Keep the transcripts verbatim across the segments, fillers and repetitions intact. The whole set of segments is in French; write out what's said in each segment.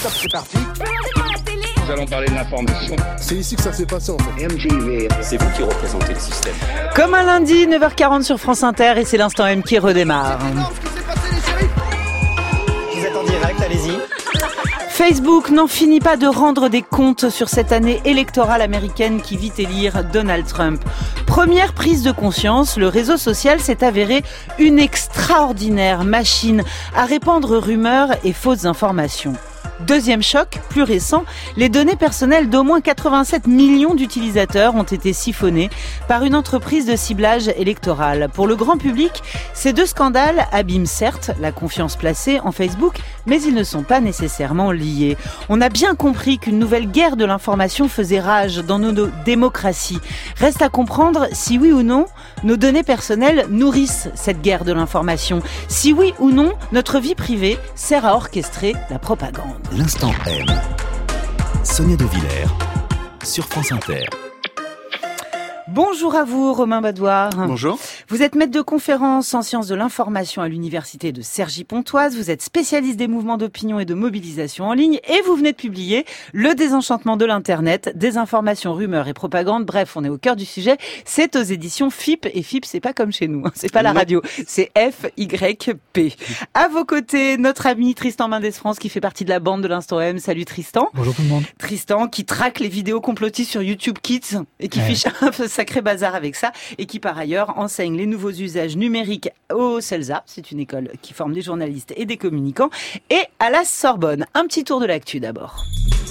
stop, c'est parti. Nous allons parler de l'information. C'est ici que ça s'est passé en fait. M T V. C'est vous qui représentez le système. Comme un lundi, neuf heures quarante sur France Inter, et c'est l'instant M qui redémarre. Vous êtes en direct, allez-y. Facebook n'en finit pas de rendre des comptes sur cette année électorale américaine qui vit élire Donald Trump. Première prise de conscience, le réseau social s'est avéré une extraordinaire machine à répandre rumeurs et fausses informations. Deuxième choc, plus récent, les données personnelles d'au moins quatre-vingt-sept millions d'utilisateurs ont été siphonnées par une entreprise de ciblage électoral. Pour le grand public, ces deux scandales abîment certes la confiance placée en Facebook, mais ils ne sont pas nécessairement liés. On a bien compris qu'une nouvelle guerre de l'information faisait rage dans nos, nos démocraties. Reste à comprendre si oui ou non nos données personnelles nourrissent cette guerre de l'information. Si oui ou non notre vie privée sert à orchestrer la propagande. L'instant M. Sonia De Villers sur France Inter. Bonjour à vous, Romain Badoir. Bonjour. Vous êtes maître de conférence en sciences de l'information à l'université de Cergy-Pontoise. Vous êtes spécialiste des mouvements d'opinion et de mobilisation en ligne et vous venez de publier Le désenchantement de l'Internet, désinformation, rumeurs et propagande. Bref, on est au cœur du sujet. C'est aux éditions F I P et F I P, c'est pas comme chez nous, hein. C'est pas la radio, c'est F Y P. À vos côtés, notre ami Tristan Mendès-France qui fait partie de la bande de l'Instant M. Salut Tristan. Bonjour tout le monde. Tristan qui traque les vidéos complotistes sur YouTube Kids et qui ouais. fiche un sacré bazar avec ça et qui par ailleurs enseigne les nouveaux usages numériques au CELSA, c'est une école qui forme des journalistes et des communicants, et à la Sorbonne. Un petit tour de l'actu d'abord.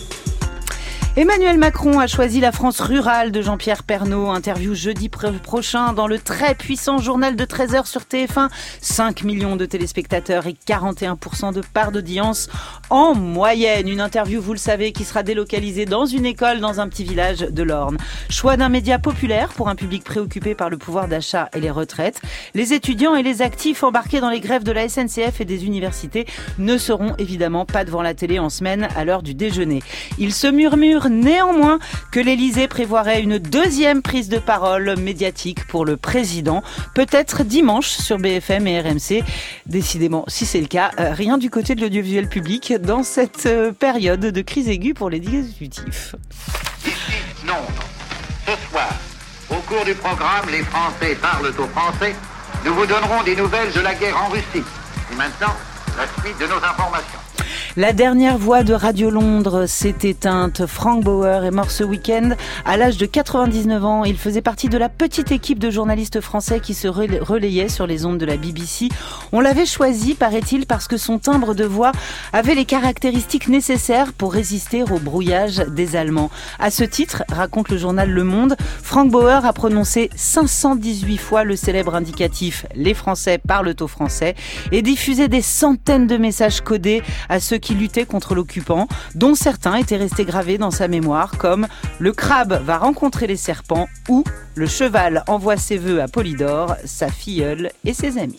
Emmanuel Macron a choisi la France rurale de Jean-Pierre Pernaut. Interview jeudi prochain dans le très puissant journal de treize heures sur T F un. cinq millions de téléspectateurs et quarante et un pour cent de part d'audience en moyenne. Une interview, vous le savez, qui sera délocalisée dans une école dans un petit village de l'Orne. Choix d'un média populaire pour un public préoccupé par le pouvoir d'achat et les retraites. Les étudiants et les actifs embarqués dans les grèves de la S N C F et des universités ne seront évidemment pas devant la télé en semaine à l'heure du déjeuner. Il se murmure néanmoins que l'Élysée prévoirait une deuxième prise de parole médiatique pour le président, peut-être dimanche sur B F M et R M C. Décidément, si c'est le cas, euh, rien du côté de l'audiovisuel public dans cette euh, période de crise aiguë pour les exécutifs. Non, ce soir, au cours du programme Les Français parlent aux Français, nous vous donnerons des nouvelles de la guerre en Russie. Et maintenant, la suite de nos informations. La dernière voix de Radio Londres s'est éteinte. Frank Bauer est mort ce week-end à l'âge de quatre-vingt-dix-neuf ans. Il faisait partie de la petite équipe de journalistes français qui se relayait sur les ondes de la B B C. On l'avait choisi, paraît-il, parce que son timbre de voix avait les caractéristiques nécessaires pour résister au brouillage des Allemands. À ce titre, raconte le journal Le Monde, Frank Bauer a prononcé cinq cent dix-huit fois le célèbre indicatif « Les Français parlent aux Français » et diffusé des centaines de messages codés à ceux qui luttaient contre l'occupant, dont certains étaient restés gravés dans sa mémoire, comme « Le crabe va rencontrer les serpents » ou « Le cheval envoie ses vœux à Polydore, sa filleule et ses amis ».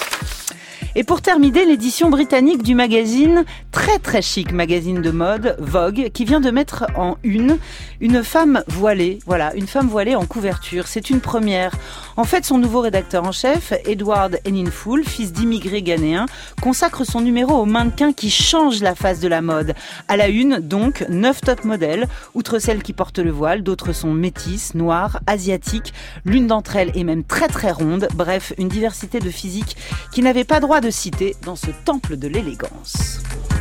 Et pour terminer, l'édition britannique du magazine, très très chic magazine de mode, Vogue, qui vient de mettre en une, une femme voilée. Voilà, une femme voilée en couverture. C'est une première. En fait, son nouveau rédacteur en chef, Edward Enninful, fils d'immigrés ghanéens, consacre son numéro aux mannequins qui changent la face de la mode. À la une, donc, neuf top modèles. Outre celles qui portent le voile, d'autres sont métisses, noires, asiatiques. L'une d'entre elles est même très très ronde. Bref, une diversité de physique qui n'avait pas droit de citer dans ce temple de l'élégance.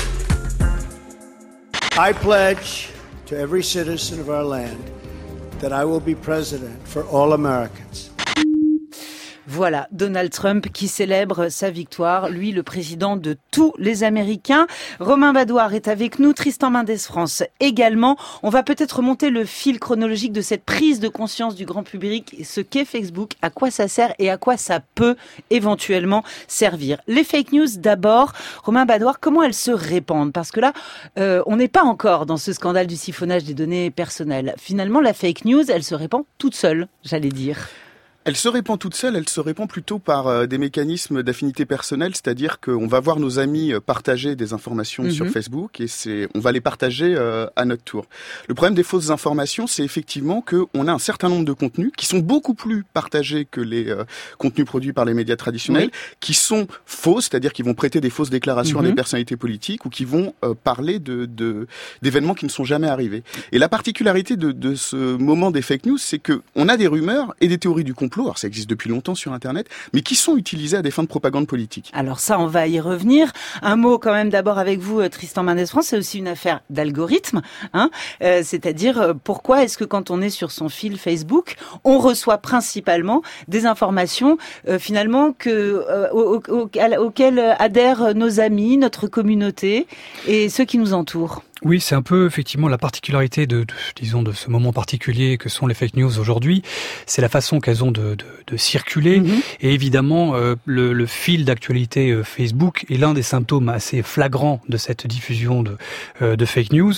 I pledge to every citizen of our land that I will be president for all Americans. Voilà, Donald Trump qui célèbre sa victoire, lui le président de tous les Américains. Romain Badoir est avec nous, Tristan Mendès-France également. On va peut-être remonter le fil chronologique de cette prise de conscience du grand public, ce qu'est Facebook, à quoi ça sert et à quoi ça peut éventuellement servir. Les fake news d'abord. Romain Badoir, comment elles se répandent? Parce que là, euh, on n'est pas encore dans ce scandale du siphonnage des données personnelles. Finalement, la fake news, elle se répand toute seule, j'allais dire. Elle se répand toute seule, elle se répand plutôt par euh, des mécanismes d'affinité personnelle, c'est-à-dire qu'on va voir nos amis partager des informations mm-hmm. sur Facebook et c'est, on va les partager euh, à notre tour. Le problème des fausses informations, c'est effectivement qu'on a un certain nombre de contenus qui sont beaucoup plus partagés que les euh, contenus produits par les médias traditionnels, oui. qui sont faux, c'est-à-dire qu'ils vont prêter des fausses déclarations mm-hmm. à des personnalités politiques ou qui vont euh, parler de, de d'événements qui ne sont jamais arrivés. Et la particularité de, de ce moment des fake news, c'est que on a des rumeurs et des théories du complot. Alors ça existe depuis longtemps sur Internet, mais qui sont utilisées à des fins de propagande politique. Alors ça, on va y revenir. Un mot quand même d'abord avec vous, Tristan Mendès France, c'est aussi une affaire d'algorithme, hein, euh, c'est-à-dire pourquoi est-ce que quand on est sur son fil Facebook, on reçoit principalement des informations euh, finalement que euh, au, au, auxquelles adhèrent nos amis, notre communauté et ceux qui nous entourent. Oui, c'est un peu effectivement la particularité de, de, disons, de ce moment particulier que sont les fake news aujourd'hui. C'est la façon qu'elles ont de, de, de circuler. Mm-hmm. Et évidemment, euh, le, le fil d'actualité euh, Facebook est l'un des symptômes assez flagrants de cette diffusion de, euh, de fake news,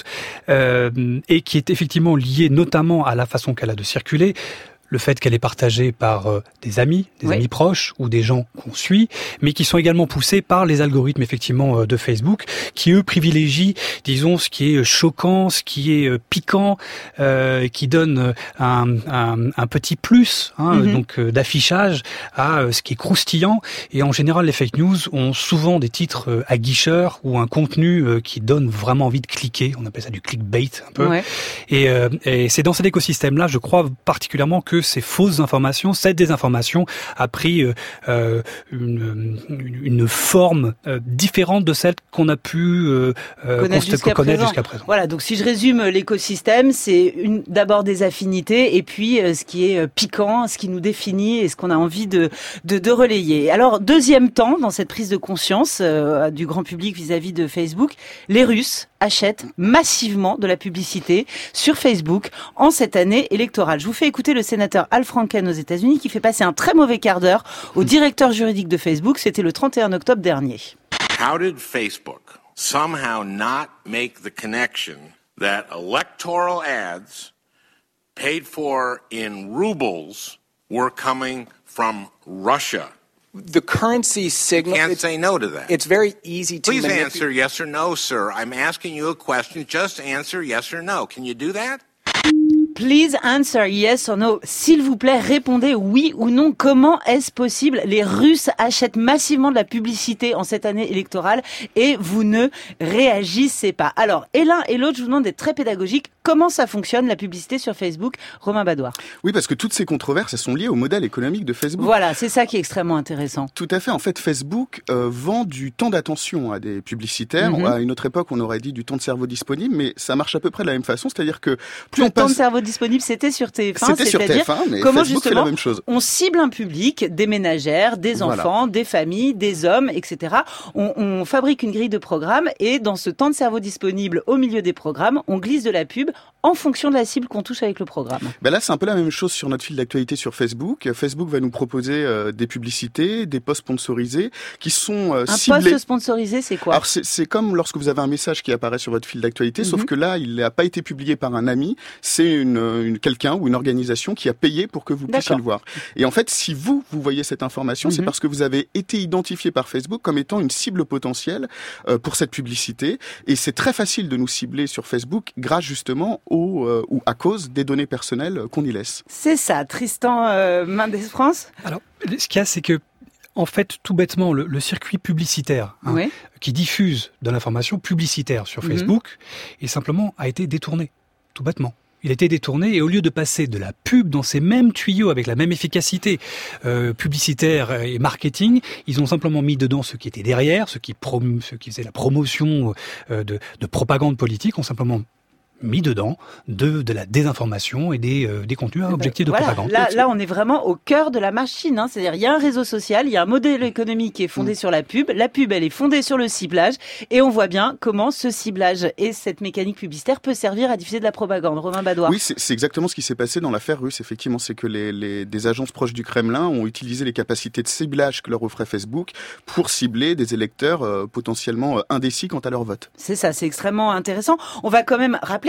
euh, et qui est effectivement lié notamment à la façon qu'elle a de circuler. Le fait qu'elle est partagée par euh, des amis, des oui. amis proches ou des gens qu'on suit, mais qui sont également poussés par les algorithmes effectivement euh, de Facebook, qui eux privilégient, disons, ce qui est choquant, ce qui est euh, piquant, euh, qui donne un, un, un petit plus, hein, mm-hmm. donc euh, d'affichage à euh, ce qui est croustillant. Et en général, les fake news ont souvent des titres euh, aguicheurs ou un contenu euh, qui donne vraiment envie de cliquer. On appelle ça du clickbait un peu. Ouais. Et, euh, et c'est dans cet écosystème-là, je crois particulièrement que ces fausses informations, cette désinformation a pris euh, une, une forme euh, différente de celle qu'on a pu euh, connaître, jusqu'à, connaître présent. jusqu'à présent. Voilà, donc si je résume l'écosystème, c'est une, d'abord des affinités et puis euh, ce qui est euh, piquant, ce qui nous définit et ce qu'on a envie de, de, de relayer. Alors, deuxième temps, dans cette prise de conscience euh, du grand public vis-à-vis de Facebook, les Russes achètent massivement de la publicité sur Facebook en cette année électorale. Je vous fais écouter le sénateur Al Franken aux États-Unis qui fait passer un très mauvais quart d'heure au directeur juridique de Facebook. C'était le trente et un octobre dernier. How did Facebook somehow not make the connection that electoral ads paid for in rubles were coming from Russia? The currency signal... You can't say no to that. It's very easy to... Please manipulate. answer yes or no, sir. I'm asking you a question. Just answer yes or no. Can you do that? Please answer yes or no. S'il vous plaît, répondez oui ou non. Comment est-ce possible? Les Russes achètent massivement de la publicité en cette année électorale et vous ne réagissez pas. Alors, et l'un et l'autre, je vous demande d'être très pédagogique. Comment ça fonctionne, la publicité sur Facebook? Romain Badoir. Oui, parce que toutes ces controverses, elles sont liées au modèle économique de Facebook. Voilà, c'est ça qui est extrêmement intéressant. Tout à fait. En fait, Facebook euh, vend du temps d'attention à des publicitaires. Mm-hmm. À une autre époque, on aurait dit du temps de cerveau disponible, mais ça marche à peu près de la même façon. C'est-à-dire que plus le on passe... temps de cerveau disponible, c'était sur T F un. C'était sur T F un, mais comment Facebook fait la même chose. On cible un public, des ménagères, des voilà. enfants, des familles, des hommes, et cetera. On, on fabrique une grille de programmes et dans ce temps de cerveau disponible au milieu des programmes, on glisse de la pub en fonction de la cible qu'on touche avec le programme. Ben là, c'est un peu la même chose sur notre fil d'actualité sur Facebook. Facebook va nous proposer euh, des publicités, des posts sponsorisés qui sont euh, un ciblés. Un post sponsorisé, c'est quoi? Alors, c'est, c'est comme lorsque vous avez un message qui apparaît sur votre fil d'actualité, mm-hmm. sauf que là, il n'a pas été publié par un ami. C'est une, une quelqu'un ou une organisation qui a payé pour que vous puissiez D'accord. le voir. Et en fait, si vous, vous voyez cette information, mm-hmm. c'est parce que vous avez été identifié par Facebook comme étant une cible potentielle euh, pour cette publicité. Et c'est très facile de nous cibler sur Facebook grâce justement au, euh, ou à cause des données personnelles qu'on y laisse. C'est ça, Tristan euh, Mendès France. Alors, ce qu'il y a, c'est que en fait, tout bêtement, le, le circuit publicitaire hein, oui. qui diffuse de l'information publicitaire sur Facebook mm-hmm. et simplement a été détourné, tout bêtement. Il a été détourné et au lieu de passer de la pub dans ces mêmes tuyaux avec la même efficacité euh, publicitaire et marketing, ils ont simplement mis dedans ce qui était derrière, ceux qui, prom- ceux qui faisaient la promotion euh, de, de propagande politique, ont simplement mis dedans de, de la désinformation et des, euh, des contenus à objectif de voilà, propagande. Là, là, on est vraiment au cœur de la machine. Hein. C'est-à-dire, il y a un réseau social, il y a un modèle économique qui est fondé mmh. sur la pub. La pub, elle est fondée sur le ciblage. Et on voit bien comment ce ciblage et cette mécanique publicitaire peut servir à diffuser de la propagande. Romain Badoir. Oui, c'est, c'est exactement ce qui s'est passé dans l'affaire russe. Effectivement, c'est que les, les, des agences proches du Kremlin ont utilisé les capacités de ciblage que leur offrait Facebook pour cibler des électeurs euh, potentiellement euh, indécis quant à leur vote. C'est ça, c'est extrêmement intéressant. On va quand même rappeler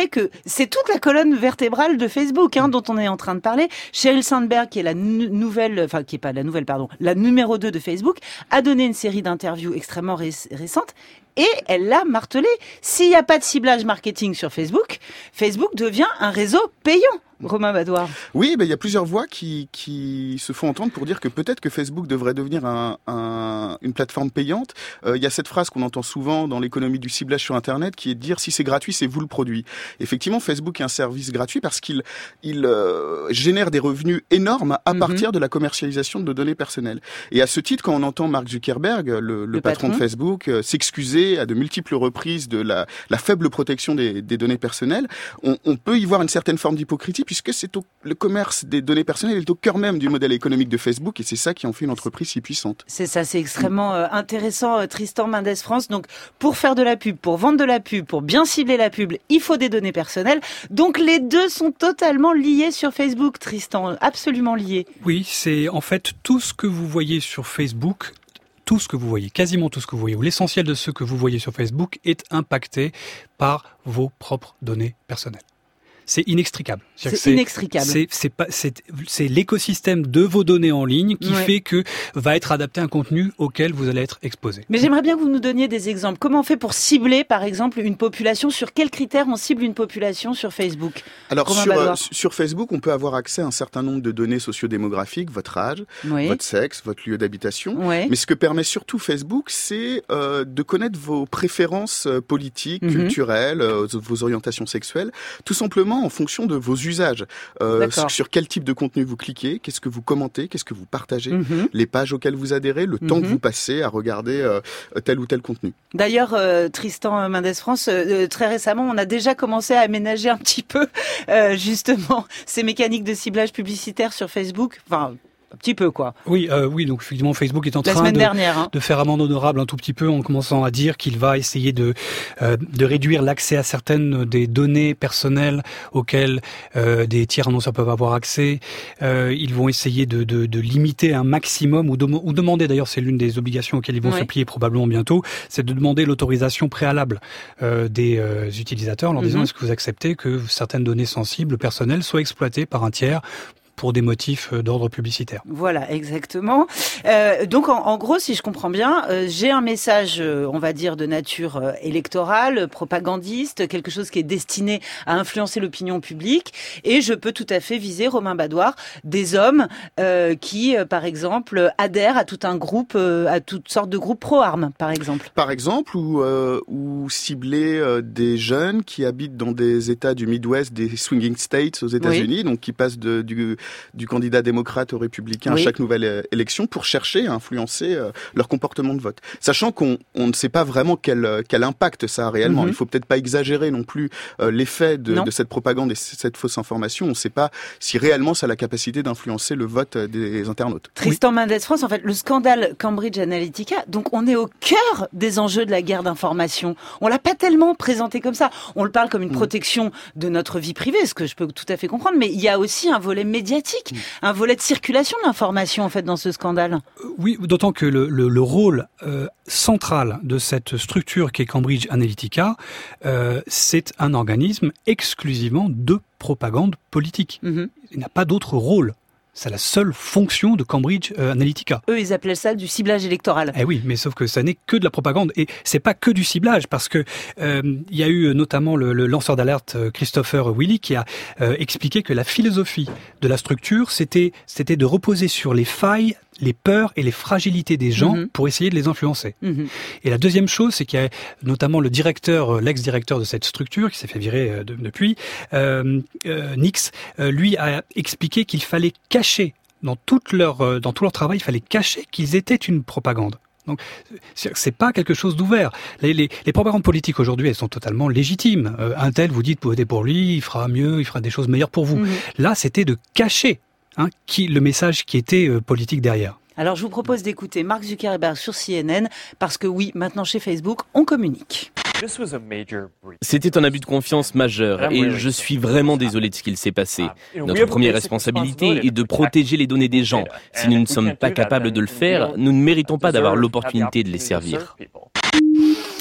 rappeler que c'est toute la colonne vertébrale de Facebook, hein, dont on est en train de parler. Sheryl Sandberg, qui est la n- nouvelle, enfin qui est pas la nouvelle, pardon, la numéro deux de Facebook, a donné une série d'interviews extrêmement ré- récentes. Et elle l'a martelé. S'il n'y a pas de ciblage marketing sur Facebook, Facebook devient un réseau payant. Romain Badoir. Oui, ben, il y a plusieurs voix qui, qui se font entendre pour dire que peut-être que Facebook devrait devenir un, un, une plateforme payante. Euh, il y a cette phrase qu'on entend souvent dans l'économie du ciblage sur Internet qui est de dire si c'est gratuit, c'est vous le produit. Effectivement, Facebook est un service gratuit parce qu'il il, euh, génère des revenus énormes à mm-hmm. partir de la commercialisation de nos données personnelles. Et à ce titre, quand on entend Mark Zuckerberg, le, le, le patron, patron de Facebook, euh, s'excuser à de multiples reprises de la, la faible protection des, des données personnelles, on, on peut y voir une certaine forme d'hypocrisie puisque c'est au, le commerce des données personnelles est au cœur même du modèle économique de Facebook et c'est ça qui en fait une entreprise si puissante. C'est ça, c'est extrêmement euh, intéressant, euh, Tristan Mendes France. Donc, pour faire de la pub, pour vendre de la pub, pour bien cibler la pub, il faut des données personnelles. Donc, les deux sont totalement liés sur Facebook, Tristan, absolument liés. Oui, c'est en fait tout ce que vous voyez sur Facebook. Tout ce que vous voyez, quasiment tout ce que vous voyez, ou l'essentiel de ce que vous voyez sur Facebook est impacté par vos propres données personnelles. C'est inextricable. C'est, c'est inextricable. C'est, c'est, pas, c'est, c'est l'écosystème de vos données en ligne qui ouais. fait que va être adapté un contenu auquel vous allez être exposé. Mais j'aimerais bien que vous nous donniez des exemples. Comment on fait pour cibler, par exemple, une population? Sur quels critères on cible une population sur Facebook? Alors, sur, euh, sur Facebook, on peut avoir accès à un certain nombre de données sociodémographiques, votre âge, oui. votre sexe, votre lieu d'habitation. Oui. Mais ce que permet surtout Facebook, c'est euh, de connaître vos préférences politiques, mm-hmm. culturelles, euh, vos orientations sexuelles, tout simplement en fonction de vos usages. Euh, sur, sur quel type de contenu vous cliquez, qu'est-ce que vous commentez, qu'est-ce que vous partagez, mm-hmm. les pages auxquelles vous adhérez, le mm-hmm. temps que vous passez à regarder euh, tel ou tel contenu. D'ailleurs, euh, Tristan Mendes France, euh, très récemment, on a déjà commencé à aménager un petit peu euh, justement ces mécaniques de ciblage publicitaire sur Facebook. Enfin, un petit peu, quoi. Oui, euh, oui. Donc effectivement, Facebook est en train de, dernière, hein. de faire amende honorable un tout petit peu en commençant à dire qu'il va essayer de euh, de réduire l'accès à certaines des données personnelles auxquelles euh, des tiers annonceurs peuvent avoir accès. Euh, ils vont essayer de, de, de limiter un maximum ou, de, ou demander. D'ailleurs, c'est l'une des obligations auxquelles ils vont oui. se plier probablement bientôt. C'est de demander l'autorisation préalable euh, des euh, utilisateurs en leur disant mm-hmm. est-ce que vous acceptez que certaines données sensibles personnelles soient exploitées par un tiers pour des motifs d'ordre publicitaire. Voilà, exactement. Euh, donc, en, en gros, si je comprends bien, euh, j'ai un message, euh, on va dire, de nature euh, électorale, propagandiste, quelque chose qui est destiné à influencer l'opinion publique, et je peux tout à fait viser, Romain Badoir, des hommes euh, qui, euh, par exemple, adhèrent à tout un groupe, euh, à toutes sortes de groupes pro-armes, par exemple. Par exemple, ou, euh, ou cibler euh, des jeunes qui habitent dans des États du Midwest, des swinging states aux États-Unis, oui. donc qui passent de, du du candidat démocrate au républicain oui. à chaque nouvelle élection pour chercher à influencer euh, leur comportement de vote. Sachant qu'on on ne sait pas vraiment quel, quel impact ça a réellement. Mm-hmm. Il faut peut-être pas exagérer non plus euh, l'effet de, de cette propagande et cette fausse information. On ne sait pas si réellement ça a la capacité d'influencer le vote des internautes. Tristan oui. Mendes France, en fait, le scandale Cambridge Analytica, donc on est au cœur des enjeux de la guerre d'information. On l'a pas tellement présenté comme ça. On le parle comme une protection mm. de notre vie privée, ce que je peux tout à fait comprendre, mais il y a aussi un volet médiatique. Un volet de circulation de l'information en fait dans ce scandale. Oui, d'autant que le, le, le rôle euh, central de cette structure qui est Cambridge Analytica, euh, c'est un organisme exclusivement de propagande politique. Mm-hmm. Il n'a pas d'autre rôle. C'est la seule fonction de Cambridge Analytica. Eux, ils appelaient ça du ciblage électoral. Eh oui, mais sauf que ça n'est que de la propagande. Et c'est pas que du ciblage, parce que euh, il y a eu notamment le, le lanceur d'alerte Christopher Willey qui a euh, expliqué que la philosophie de la structure, c'était, c'était de reposer sur les failles, les peurs et les fragilités des gens mmh. pour essayer de les influencer. Mmh. Et la deuxième chose, c'est qu'il y a notamment le directeur, l'ex-directeur de cette structure, qui s'est fait virer de, depuis, euh, euh, Nix, euh, lui a expliqué qu'il fallait cacher, dans, toute leur, dans tout leur travail, il fallait cacher qu'ils étaient une propagande. Donc, c'est pas quelque chose d'ouvert. Les, les, les propagandes politiques aujourd'hui, elles sont totalement légitimes. Euh, un tel, vous dites, votez pour lui, il fera mieux, il fera des choses meilleures pour vous. Mmh. Là, c'était de cacher Hein, qui, le message qui était euh, politique derrière. Alors je vous propose d'écouter Mark Zuckerberg sur C N N, parce que oui, maintenant chez Facebook, on communique. C'était un abus de confiance majeur et je suis vraiment désolé de ce qu'il s'est passé. Notre première responsabilité est de protéger les données des gens. Si nous ne sommes pas capables de le faire, nous ne méritons pas d'avoir l'opportunité de les servir.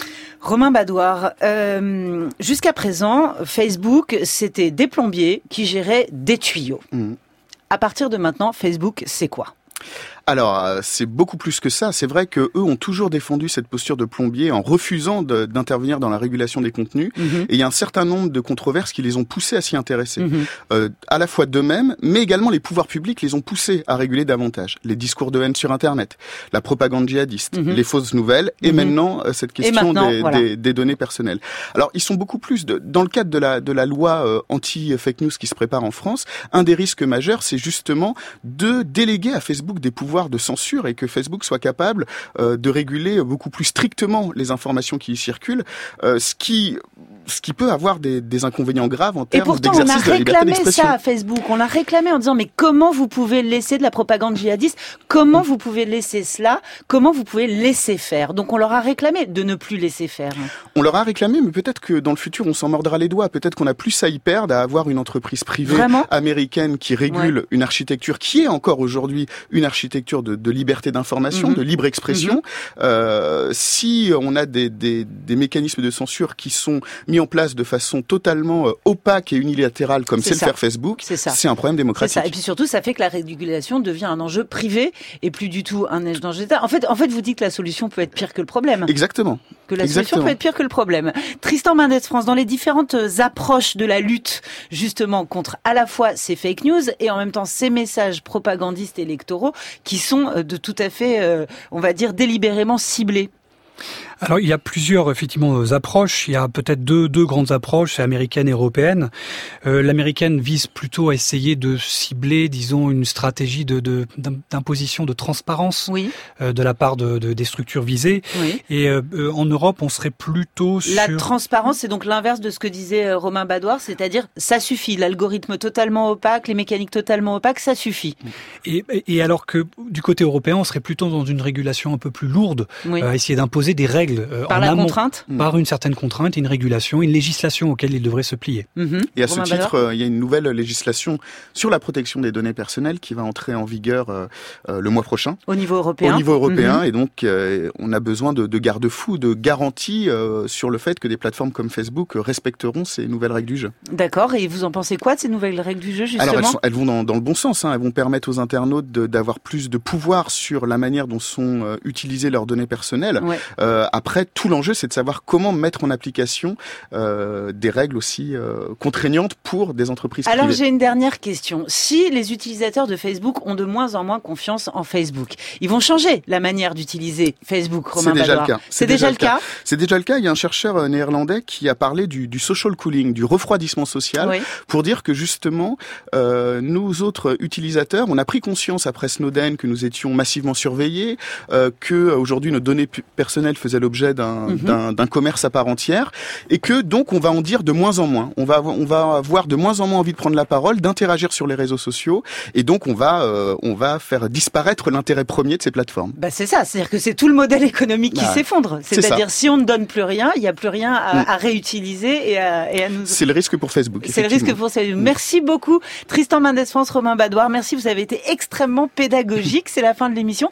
Romain Badoir, euh, jusqu'à présent, Facebook, c'était des plombiers qui géraient des tuyaux. Mmh. À partir de maintenant, Facebook, c'est quoi ? Alors, c'est beaucoup plus que ça. C'est vrai que eux ont toujours défendu cette posture de plombier en refusant de, d'intervenir dans la régulation des contenus. Mmh. Et il y a un certain nombre de controverses qui les ont poussés à s'y intéresser. Mmh. Euh, à la fois d'eux-mêmes, mais également les pouvoirs publics les ont poussés à réguler davantage. Les discours de haine sur Internet, la propagande djihadiste, mmh. les fausses nouvelles, et mmh. maintenant euh, cette question maintenant, des, voilà. des, des données personnelles. Alors, ils sont beaucoup plus de, dans le cadre de la de la loi euh, anti-fake news qui se prépare en France. Un des risques majeurs, c'est justement de déléguer à Facebook des pouvoirs de censure et que Facebook soit capable euh, de réguler beaucoup plus strictement les informations qui y circulent, euh, ce qui ce qui peut avoir des, des inconvénients graves en termes d'exercice de la liberté d'expression. Et pourtant, on a réclamé ça à Facebook. On l'a réclamé en disant, mais comment vous pouvez laisser de la propagande djihadiste ? Comment mmh. vous pouvez laisser cela ? Comment vous pouvez laisser faire ? Donc on leur a réclamé de ne plus laisser faire. On leur a réclamé, mais peut-être que dans le futur, on s'en mordra les doigts. Peut-être qu'on a plus à y perdre à avoir une entreprise privée Vraiment américaine qui régule ouais. une architecture qui est encore aujourd'hui une architecture de, de liberté d'information, mmh. de libre expression. Mmh. Euh, si on a des, des, des mécanismes de censure qui sont mis en place de façon totalement euh, opaque et unilatérale, comme c'est, c'est le faire Facebook, c'est, c'est un problème démocratique. C'est ça. Et puis surtout, ça fait que la régulation devient un enjeu privé et plus du tout un enjeu d'État. En fait, en fait, vous dites que la solution peut être pire que le problème. Exactement. Que la Exactement. solution peut être pire que le problème. Tristan Mendès France, dans les différentes approches de la lutte, justement, contre à la fois ces fake news et en même temps ces messages propagandistes électoraux qui sont de tout à fait, euh, on va dire, délibérément ciblés. Alors, il y a plusieurs, effectivement, approches. Il y a peut-être deux, deux grandes approches, américaine et européenne. Euh, l'américaine vise plutôt à essayer de cibler, disons, une stratégie de, de, d'imposition de transparence oui. euh, de la part de, de, des structures visées. Oui. Et euh, en Europe, on serait plutôt sur... La transparence, c'est donc l'inverse de ce que disait Romain Badoir, c'est-à-dire, ça suffit. L'algorithme totalement opaque, les mécaniques totalement opaques, ça suffit. Et, et alors que, du côté européen, on serait plutôt dans une régulation un peu plus lourde, oui. euh, essayer d'imposer des règles Euh, par en la amont, contrainte par une certaine contrainte, une régulation, une législation auquel il devrait se plier. Mmh. Et à ce Romain titre, Badoir. euh, il y a une nouvelle législation sur la protection des données personnelles qui va entrer en vigueur euh, euh, le mois prochain. Au niveau européen. Au niveau européen, mmh. et donc euh, on a besoin de, de garde-fous, de garanties euh, sur le fait que des plateformes comme Facebook respecteront ces nouvelles règles du jeu. D'accord, et vous en pensez quoi de ces nouvelles règles du jeu, justement ? Alors elles, sont, elles vont dans, dans le bon sens, hein. Elles vont permettre aux internautes de, d'avoir plus de pouvoir sur la manière dont sont euh, utilisées leurs données personnelles. Ouais. Euh, après, tout l'enjeu, c'est de savoir comment mettre en application euh, des règles aussi euh, contraignantes pour des entreprises Alors, privées. j'ai une dernière question. Si les utilisateurs de Facebook ont de moins en moins confiance en Facebook, ils vont changer la manière d'utiliser Facebook, Romain C'est déjà Badoir. le cas. C'est, c'est déjà, déjà le cas. cas C'est déjà le cas. Il y a un chercheur néerlandais qui a parlé du, du social cooling, du refroidissement social, oui. pour dire que justement, euh, nous autres utilisateurs, on a pris conscience après Snowden que nous étions massivement surveillés, euh, que aujourd'hui nos données personnelles faisaient l'objet d'un, mm-hmm. d'un, d'un commerce à part entière, et que donc on va en dire de moins en moins. On va on va avoir de moins en moins envie de prendre la parole, d'interagir sur les réseaux sociaux, et donc on va euh, on va faire disparaître l'intérêt premier de ces plateformes. Bah c'est ça, c'est-à-dire que c'est tout le modèle économique qui bah, s'effondre. C'est-à-dire c'est si on ne donne plus rien, il n'y a plus rien à, mm. à réutiliser et à, et à nous. C'est le risque pour Facebook. C'est le risque pour Facebook. Merci beaucoup, Tristan Mendès France, Romain Badoir. Merci, vous avez été extrêmement pédagogique. C'est la fin de l'émission.